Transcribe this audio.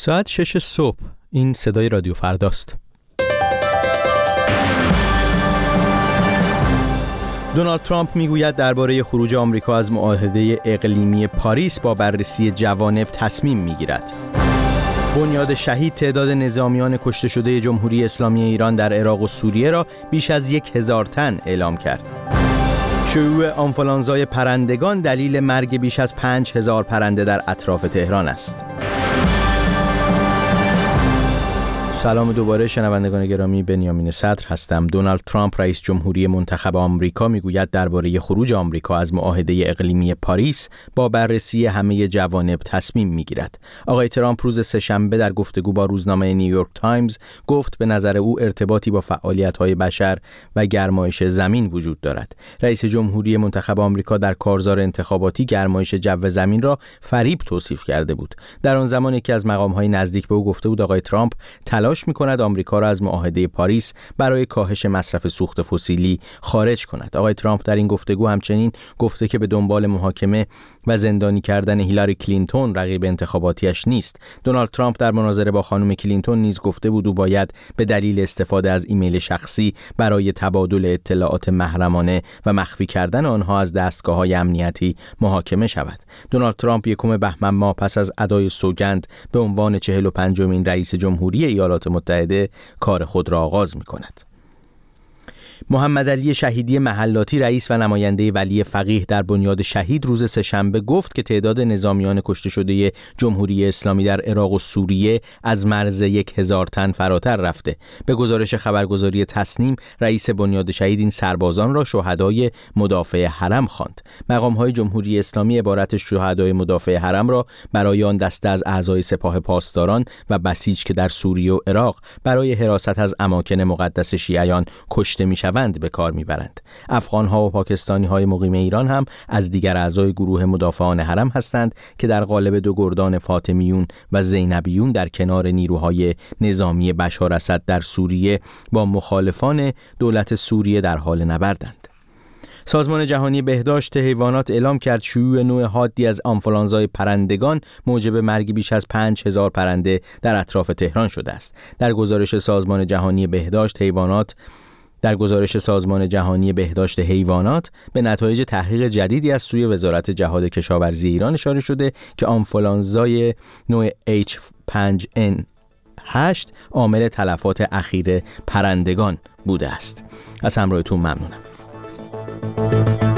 ساعت 6 صبح. این صدای رادیو فرداست. دونالد ترامپ میگوید درباره خروج آمریکا از معاهده اقلیمی پاریس با بررسی جوانب تصمیم میگیرد. بنیاد شهید تعداد نظامیان کشته شده جمهوری اسلامی ایران در عراق و سوریه را بیش از 1000 تن اعلام کرد. شیوع آنفولانزای پرندگان دلیل مرگ بیش از 5000 پرنده در اطراف تهران است. سلام دوباره شنوندگان گرامی، بنیامین صدر هستم. دونالد ترامپ رئیس جمهوری منتخب آمریکا میگوید درباره خروج آمریکا از معاهده اقلیمی پاریس با بررسی همه جوانب تصمیم میگیرد. آقای ترامپ روز سه‌شنبه در گفتگو با روزنامه نیویورک تایمز گفت به نظر او ارتباطی با فعالیت‌های بشر و گرمایش زمین وجود دارد. رئیس جمهوری منتخب آمریکا در کارزار انتخاباتی گرمایش جو زمین را فریب توصیف کرده بود. در آن زمان یکی از مقام‌های نزدیک به او گفته بود آقای ترامپ تلاش می‌کند آمریکا را از معاهده پاریس برای کاهش مصرف سوخت فسیلی خارج کند. آقای ترامپ در این گفتگو همچنین گفته که به دنبال محاکمه و زندانی کردن هیلاری کلینتون رقیب انتخاباتیش نیست. دونالد ترامپ در مناظره با خانم کلینتون نیز گفته بود او باید به دلیل استفاده از ایمیل شخصی برای تبادل اطلاعات محرمانه و مخفی کردن آنها از دستگاه‌های امنیتی محاکمه شود. دونالد ترامپ یکم بهمن ماه پس از ادای سوگند به عنوان 45مین رئیس جمهوری ایالات متحده کار خود را آغاز می‌کند. محمد علی شهیدی محلاتی رئیس و نماینده ولی فقیه در بنیاد شهید روز سه‌شنبه گفت که تعداد نظامیان کشته شده جمهوری اسلامی در عراق و سوریه از مرز 1000 تن فراتر رفته. به گزارش خبرگزاری تصنیم رئیس بنیاد شهید این سربازان را شهدای مدافع حرم خواند. مقام‌های جمهوری اسلامی عبارت شهدای مدافع حرم را برای آن دسته از اعضای سپاه پاسداران و بسیج که در سوریه و عراق برای حراست از اماکن مقدس شیعیان کشته می‌شوند به کار میبرند. افغان‌ها و پاکستانی‌های مقیم ایران هم از دیگر اعضای گروه مدافعان حرم هستند که در قالب دو گردان فاطمیون و زینبیون در کنار نیروهای نظامی بشار اسد در سوریه با مخالفان دولت سوریه در حال نبردند. سازمان جهانی بهداشت حیوانات اعلام کرد شیوع نوع حادی از آنفولانزای پرندگان موجب مرگ بیش از 5000 پرنده در اطراف تهران شده است. در گزارش سازمان جهانی بهداشت حیوانات به نتایج تحقیق جدیدی از سوی وزارت جهاد کشاورزی ایران اشاره شده که آنفولانزای نوع H5N8 عامل تلفات اخیر پرندگان بوده است. از همراهتون ممنونم.